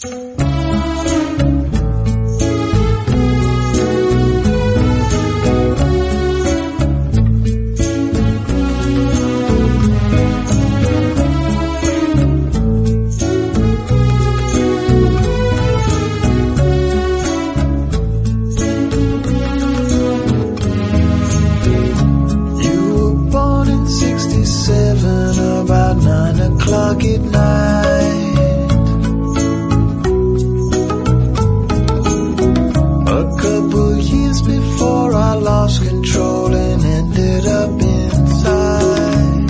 About 9 o'clock at night. A couple years before I lost control and ended up inside.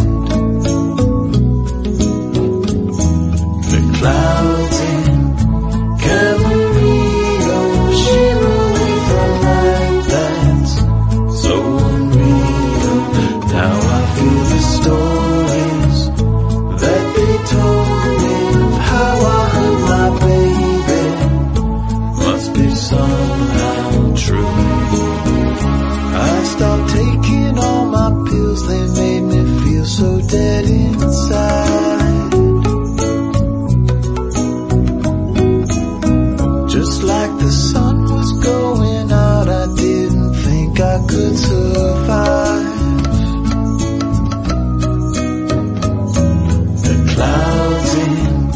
The clouds in Camarillo shimmer with a light that's so unreal. Now I feel the stories that they told me of how I hurt my baby must be somehow true. I stopped taking all my pills, they made me feel so dead inside. Just like the sun was going out, I didn't think I could survive. Clouds in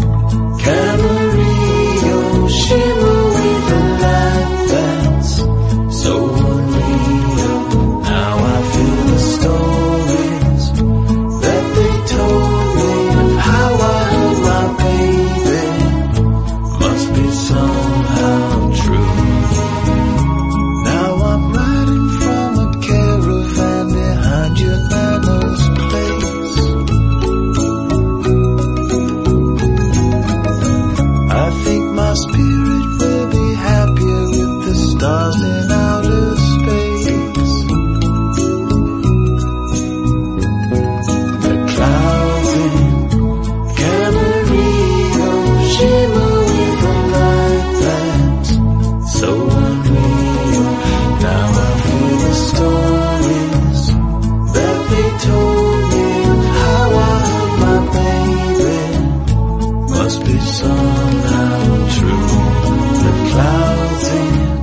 Camarillo shimmer with a light that's so unreal. Now I feel the stories that they told me of how I hurt my baby must be somehow true. Now I'm riding from a caravan behind your nana's place. I think my spirit will be happier with the stars in outer space. The clouds in Camarillo shimmer with a light that's so unreal. Now I feel the stories that they told me of how I hurt my baby must be somehow true. The clouds in